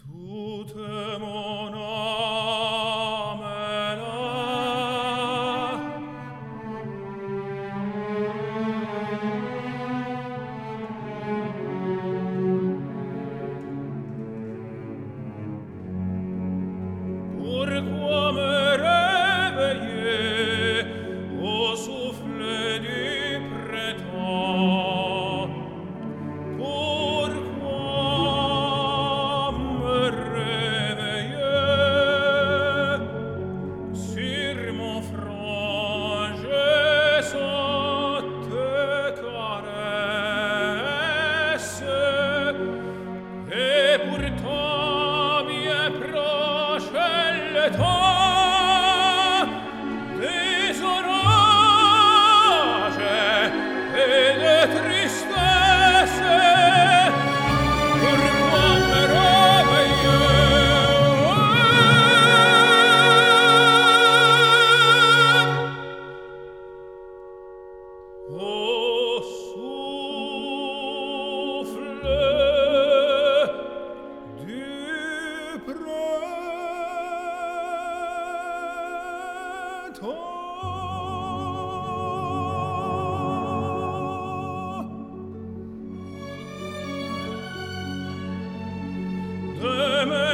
Toute mon âme est là. Pourquoi me réveiller au souffle du printemps? Pourquoi me réveiller? Sur mon front je sens tes caresses, et pourtant bien proche est le temps des orages et de tristesse. Pourquoi me réveiller? Au souffle du printemps.